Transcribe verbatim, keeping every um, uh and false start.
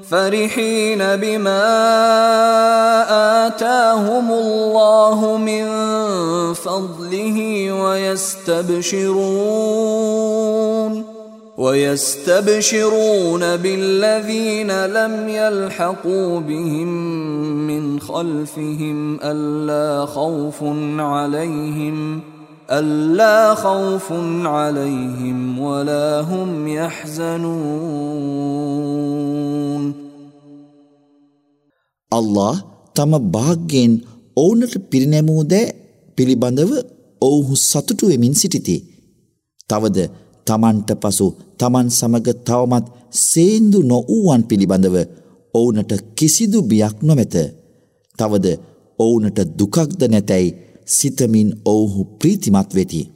فرحين بما آتاهم الله من فضله ويستبشرون ويستبشرون بالذين لم يلحقوا بهم من خلفهم ألا خوف عليهم ألا خوف عليهم ولا هم يحزنون. අල්ලාහ් තම භාග්‍යයෙන් ඔවුන්ට පිරිනැමූ දෑ පිළිබඳව ඔවුහු සතුටු වෙමින් සිටිති. තවද තමන්ට පසු තමන් සමග තවමත් සේන්දු නොවූවන් පිළිබඳව ඔවුනට කිසිදු බියක් නොමැත. තවද ඔවුනට දුකක්ද නැතැයි සිතමින් ඔවුහු ප්‍රීතිමත් වෙති.